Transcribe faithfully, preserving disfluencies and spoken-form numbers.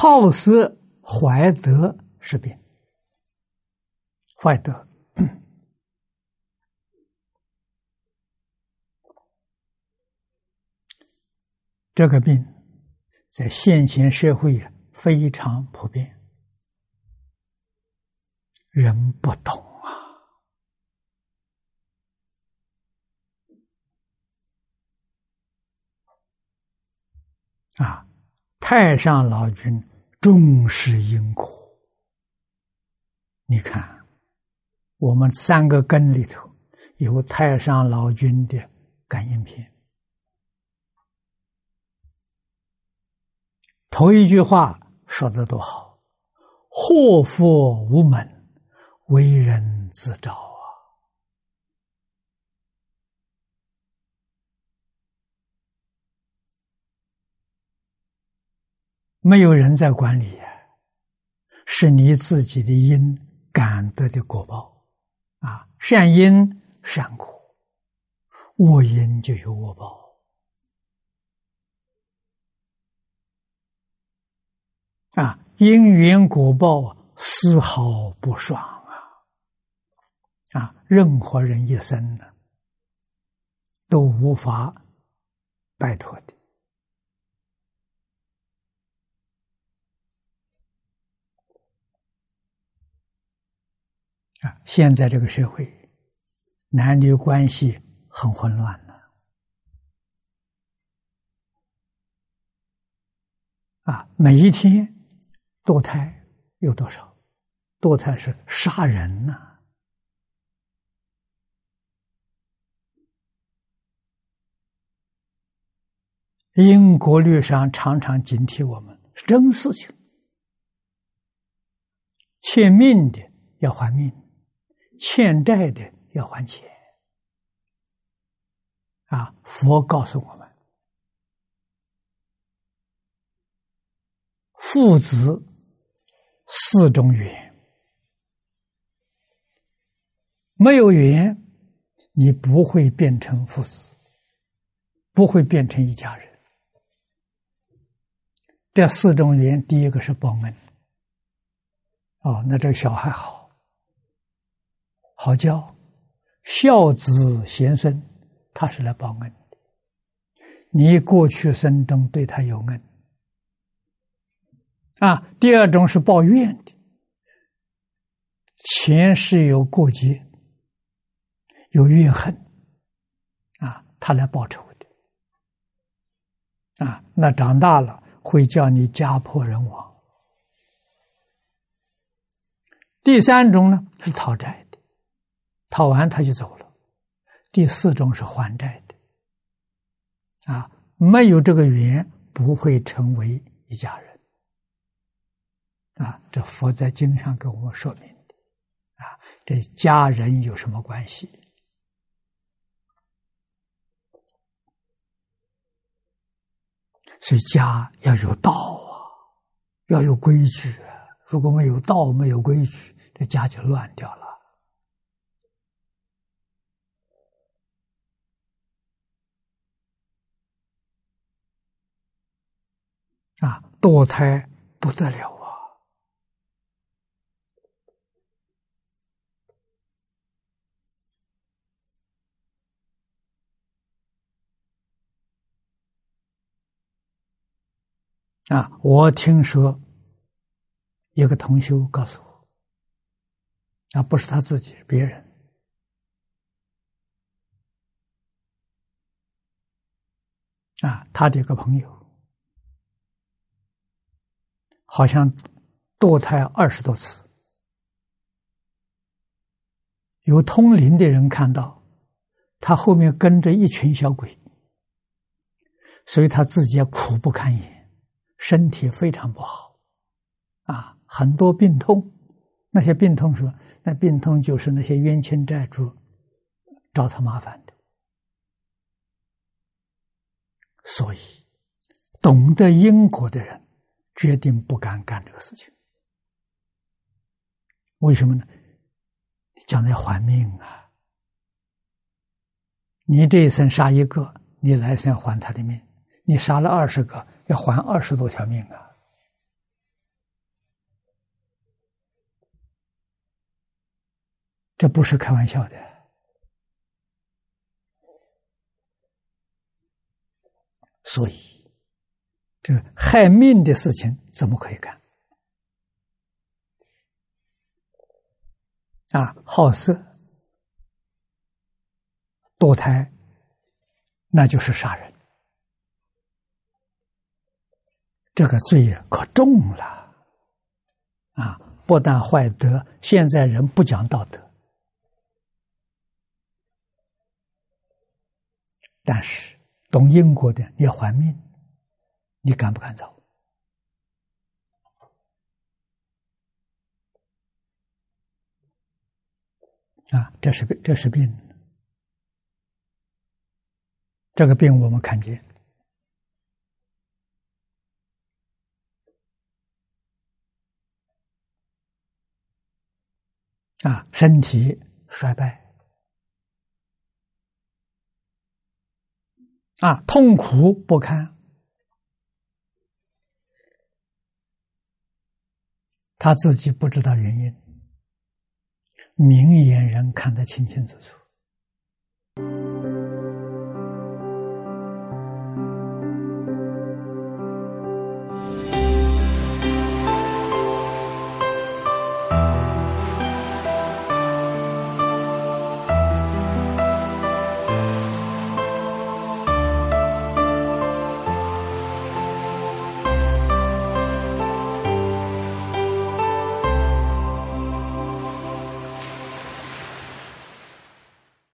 好色怀德是病，怀德。这个病在现前社会啊非常普遍，人不懂啊。啊，太上老君重视因果。你看，我们三个根里头有太上老君的感应篇。头一句话说得多好，祸福无门，为人自招啊。没有人在管理啊，是你自己的因感得的果报啊，善因善果，恶因就有恶报。啊，因缘果报丝毫不爽啊！啊，任何人一生呢，都无法摆脱的。啊，现在这个社会，男女关系很混乱了。啊，每一天堕胎有多少？堕胎是杀人呐、啊！因果律上常常警惕我们，是真事情。欠命的要还命，欠债的要还钱。啊，佛告诉我们，父子四种缘，没有缘，你不会变成父子，不会变成一家人。这四种缘，第一个是报恩。哦，那这个小孩好，好教，孝子贤孙，他是来报恩的。你过去生中对他有恩。啊，第二种是报怨的，前世有过节，有怨恨，啊，他来报仇的。啊，那长大了会叫你家破人亡。第三种呢是讨债的，讨完他就走了。第四种是还债的。啊，没有这个缘，不会成为一家人。啊，这佛在经上给我们说明的。啊，这家人有什么关系？所以家要有道啊，要有规矩啊。如果没有道，没有规矩，这家就乱掉了。啊，堕胎不得了啊！啊，我听说一个同修告诉我，啊，不是他自己，是别人。啊，他的一个朋友，好像堕胎二十多次，有通灵的人看到，他后面跟着一群小鬼，所以他自己也苦不堪言，身体非常不好，啊，很多病痛。那些病痛说，那病痛就是那些冤亲债主找他麻烦的。所以，懂得因果的人，决定不敢干这个事情。为什么呢？你将来还命啊！你这一生杀一个，你来生还他的命；你杀了二十个，要还二十多条命啊！ 这不是开玩笑的。所以，这害命的事情怎么可以干？啊，好色、堕胎，那就是杀人，这个罪可重了啊！不但坏德，现在人不讲道德，但是懂因果的，你要还命，你敢不敢走？啊，这是这是病，这个病我们看见啊，身体衰败啊，痛苦不堪，他自己不知道原因，明眼人看得清清楚楚。